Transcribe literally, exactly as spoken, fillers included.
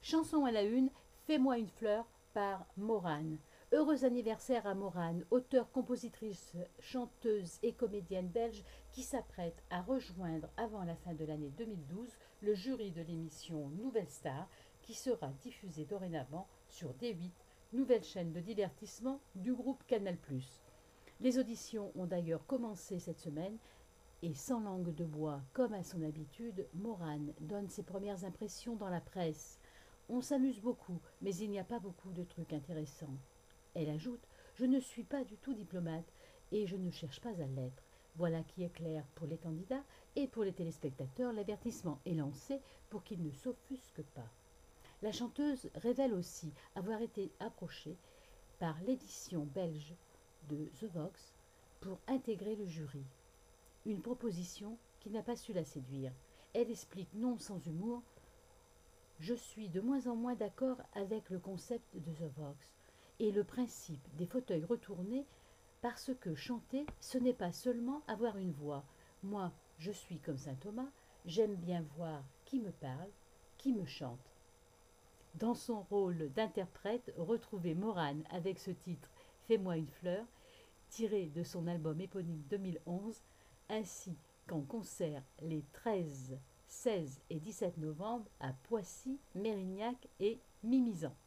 Chanson à la une, Fais-moi une fleur par Morane. Heureux anniversaire à Morane, auteure, compositrice, chanteuse et comédienne belge qui s'apprête à rejoindre avant la fin de l'année deux mille douze le jury de l'émission Nouvelle Star qui sera diffusée dorénavant sur D huit, nouvelle chaîne de divertissement du groupe Canal plus. Les auditions ont d'ailleurs commencé cette semaine et sans langue de bois, comme à son habitude, Morane donne ses premières impressions dans la presse. On s'amuse beaucoup, mais il n'y a pas beaucoup de trucs intéressants. Elle ajoute « Je ne suis pas du tout diplomate et je ne cherche pas à l'être. Voilà qui est clair pour les candidats et pour les téléspectateurs, l'avertissement est lancé pour qu'ils ne s'offusquent pas. » La chanteuse révèle aussi avoir été approchée par l'édition belge de The Vox pour intégrer le jury. Une proposition qui n'a pas su la séduire. Elle explique non sans humour « Je suis de moins en moins d'accord avec le concept de The Vox et le principe des fauteuils retournés parce que chanter, ce n'est pas seulement avoir une voix. Moi, je suis comme saint Thomas, j'aime bien voir qui me parle, qui me chante. » Dans son rôle d'interprète, retrouvez Morane avec ce titre « Fais-moi une fleur » tiré de son album éponyme deux mille onze, ainsi qu'en concert les treize, seize et dix-sept novembre à Poissy, Mérignac et Mimizan.